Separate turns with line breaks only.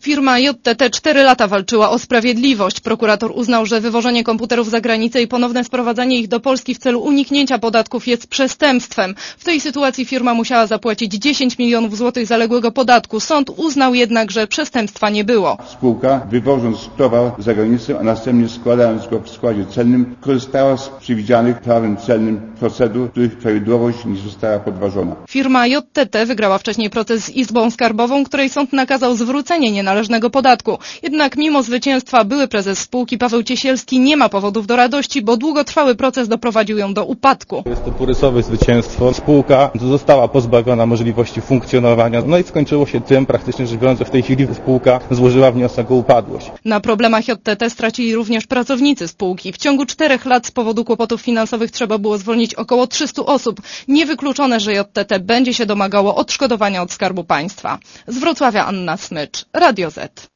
Firma JTT 4 lata walczyła o sprawiedliwość. Prokurator uznał, że wywożenie komputerów za granicę i ponowne sprowadzanie ich do Polski w celu uniknięcia podatków jest przestępstwem. W tej sytuacji firma musiała zapłacić 10 milionów złotych zaległego podatku. Sąd uznał jednak, że przestępstwa nie było.
Spółka, wywożąc towar za granicę, a następnie składając go w składzie celnym, korzystała z przewidzianych prawem celnym procedur, których prawidłowość nie została podważona.
Firma JTT wygrała wcześniej proces z Izbą Skarbową, której sąd nakazał zwrócenie nienależnego podatku. Jednak mimo zwycięstwa były prezes spółki Paweł Ciesielski nie ma powodów do radości, bo długotrwały proces doprowadził ją do upadku.
Jest to porysowe zwycięstwo. Spółka została pozbawiona możliwości funkcjonowania. No i skończyło się tym, praktycznie rzecz biorąc, że w tej chwili spółka złożyła wniosek o upadłość.
Na problemach JTT stracili również pracownicy spółki. W ciągu 4 lat z powodu kłopotów finansowych trzeba było zwolnić około 300 osób. Niewykluczone, że JTT będzie się domagało odszkodowania od Skarbu Państwa. Z Wrocławia Anna Smycz, Radio Z.